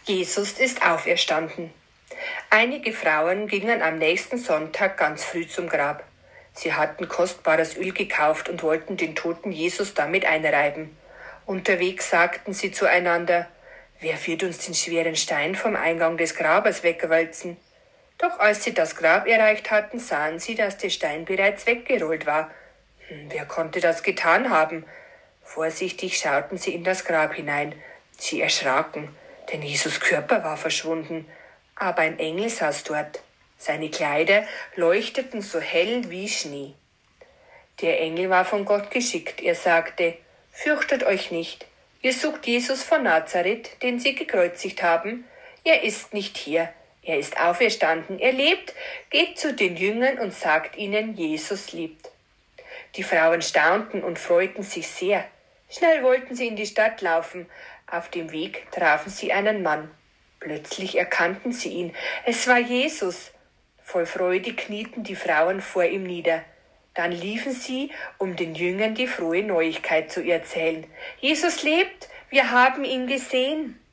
Jesus ist auferstanden. Einige Frauen gingen am nächsten Sonntag ganz früh zum Grab. Sie hatten kostbares Öl gekauft und wollten den toten Jesus damit einreiben. Unterwegs sagten sie zueinander: Wer wird uns den schweren Stein vom Eingang des Grabes wegwälzen? Doch als sie das Grab erreicht hatten, sahen sie, dass der Stein bereits weggerollt war. Wer konnte das getan haben? Vorsichtig schauten sie in das Grab hinein. Sie erschraken, denn Jesus' Körper war verschwunden. Aber ein Engel saß dort. Seine Kleider leuchteten so hell wie Schnee. Der Engel war von Gott geschickt. Er sagte: Fürchtet euch nicht. Ihr sucht Jesus von Nazareth, den sie gekreuzigt haben. Er ist nicht hier. Er ist auferstanden. Er lebt. Geht zu den Jüngern und sagt ihnen, Jesus lebt. Die Frauen staunten und freuten sich sehr. Schnell wollten sie in die Stadt laufen. Auf dem Weg trafen sie einen Mann. Plötzlich erkannten sie ihn. Es war Jesus. Voll Freude knieten die Frauen vor ihm nieder. Dann liefen sie, um den Jüngern die frohe Neuigkeit zu erzählen. Jesus lebt, wir haben ihn gesehen.